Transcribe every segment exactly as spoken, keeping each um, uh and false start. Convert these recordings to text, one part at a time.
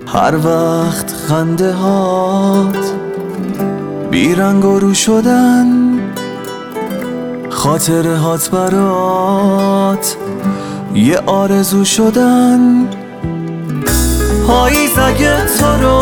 هر وقت خنده هات بیرنگ و رو شدن، خاطره هات برات یه آرزو شدن. پاییز اگه تو رو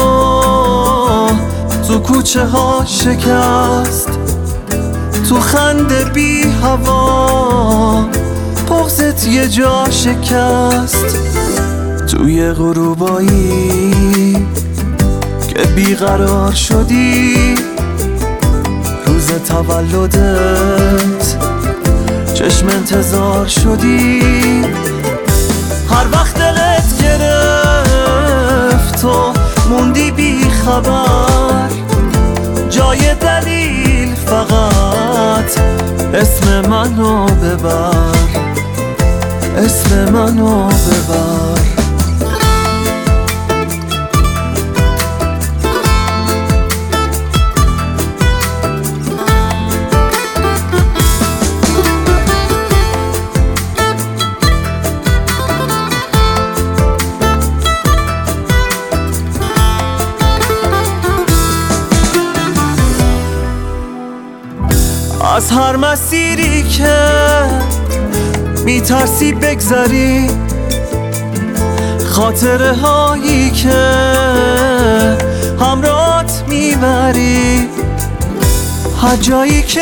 تو کوچه ها شکست، تو خنده بی هوا بغضت یه جا شکست. توی غروبایی که بیقرار شدی، روز تولدت چشم انتظار شدی. هر وقت دلت گرفت تو موندی بی خبر، جای دلیل فقط اسم منو ببر، اسم منو ببر. از هر مسیری که میترسی بگذری، خاطره هایی که همراهت میبری، هر جایی که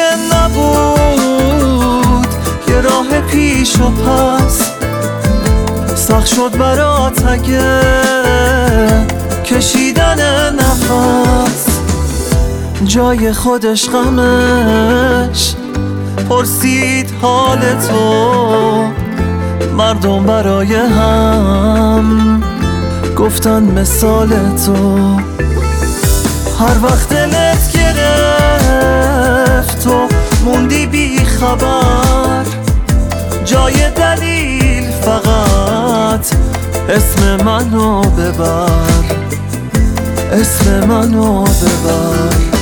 نبود یه راه پیش و پس، سخت شد برات اگه کشیدن نفس. جای خودش غمش پرسید حال تو، مردم برای هم گفتن مثال تو. هر وقت دلت گرفت تو موندی بی خبر، جای دلیل فقط اسم منو ببر، اسم منو ببر.